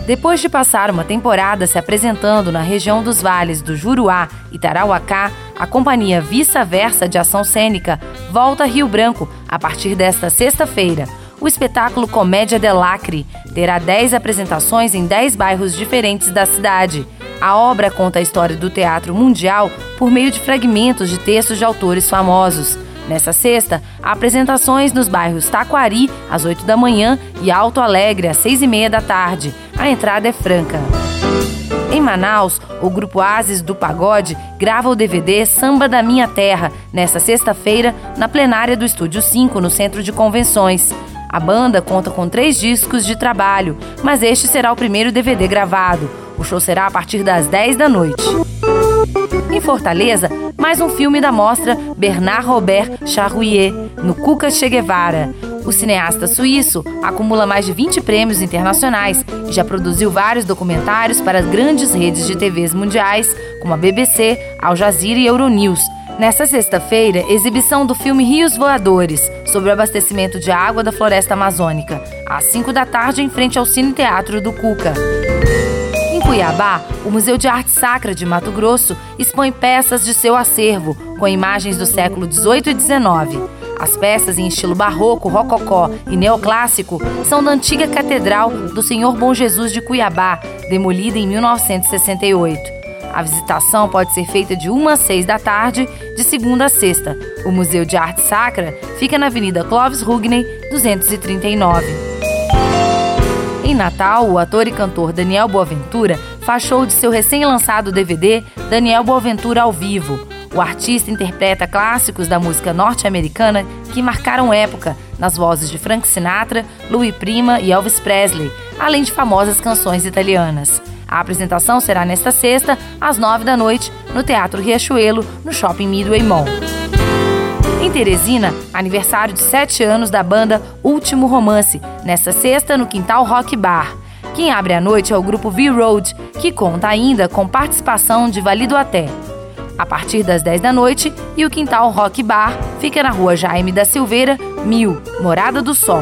Depois de passar uma temporada se apresentando na região dos vales do Juruá e Tarauacá, a companhia Vice Versa de Ação Cênica volta a Rio Branco a partir desta sexta-feira. O espetáculo Comédia de Lacre terá 10 apresentações em 10 bairros diferentes da cidade. A obra conta a história do teatro mundial por meio de fragmentos de textos de autores famosos. Nesta sexta, há apresentações nos bairros Taquari, às 8 da manhã, e Alto Alegre, às 6h30 da tarde. A entrada é franca. Em Manaus, o grupo Ases do Pagode grava o DVD Samba da Minha Terra, nesta sexta-feira, na plenária do Estúdio 5, no Centro de Convenções. A banda conta com 3 discos de trabalho, mas este será o primeiro DVD gravado. O show será a partir das 10 da noite. Em Fortaleza, mais um filme da mostra Bernard Robert Charrouillet, no Cuca Che Guevara. O cineasta suíço acumula mais de 20 prêmios internacionais e já produziu vários documentários para as grandes redes de TVs mundiais, como a BBC, Al Jazeera e Euronews. Nesta sexta-feira, exibição do filme Rios Voadores, sobre o abastecimento de água da floresta amazônica, às 5 da tarde, em frente ao Cine Teatro do Cuca. Em Cuiabá, o Museu de Arte Sacra de Mato Grosso expõe peças de seu acervo, com imagens do século XVIII e XIX. As peças em estilo barroco, rococó e neoclássico são da antiga Catedral do Senhor Bom Jesus de Cuiabá, demolida em 1968. A visitação pode ser feita de 1 às 6 da tarde, de segunda a sexta. O Museu de Arte Sacra fica na Avenida Clóvis Rugney, 239. Em Natal, o ator e cantor Daniel Boaventura faz show de seu recém-lançado DVD Daniel Boaventura ao Vivo. O artista interpreta clássicos da música norte-americana que marcaram época, nas vozes de Frank Sinatra, Louis Prima e Elvis Presley, além de famosas canções italianas. A apresentação será nesta sexta, às 9 da noite, no Teatro Riachuelo, no Shopping Midway Mall. Em Teresina, aniversário de 7 anos da banda Último Romance, nesta sexta no Quintal Rock Bar. Quem abre a noite é o grupo V-Road, que conta ainda com participação de Valido Até. A partir das 10 da noite, e o Quintal Rock Bar fica na Rua Jaime da Silveira, 1000, Morada do Sol.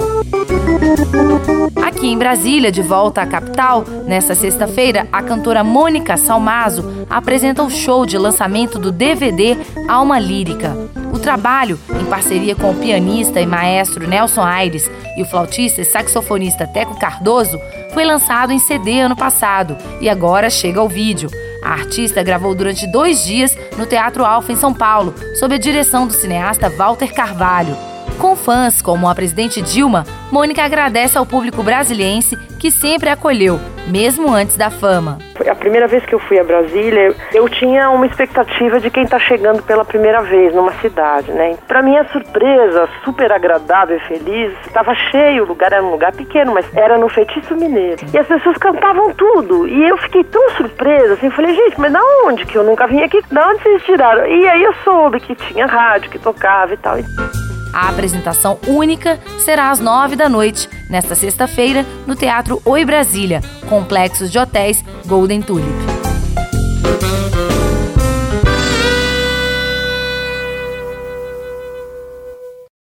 Aqui em Brasília, de volta à capital, nesta sexta-feira, a cantora Mônica Salmazo apresenta o show de lançamento do DVD Alma Lírica. O trabalho, em parceria com o pianista e maestro Nelson Aires e o flautista e saxofonista Teco Cardoso, foi lançado em CD ano passado e agora chega ao vídeo. A artista gravou durante 2 dias no Teatro Alfa, em São Paulo, sob a direção do cineasta Walter Carvalho. Com fãs como a presidente Dilma, Mônica agradece ao público brasiliense que sempre a acolheu, mesmo antes da fama. A primeira vez que eu fui a Brasília, eu tinha uma expectativa de quem está chegando pela primeira vez numa cidade, né? Para minha surpresa, super agradável e feliz, estava cheio, o lugar era um lugar pequeno, mas era no Feitiço Mineiro. E as pessoas cantavam tudo, e eu fiquei tão surpresa, assim, falei, gente, mas da onde que eu nunca vim aqui? Da onde vocês tiraram? E aí eu soube que tinha rádio, que tocava e tal. A apresentação única será às 9 da noite, nesta sexta-feira, no Teatro Oi Brasília, complexos de hotéis Golden Tulip.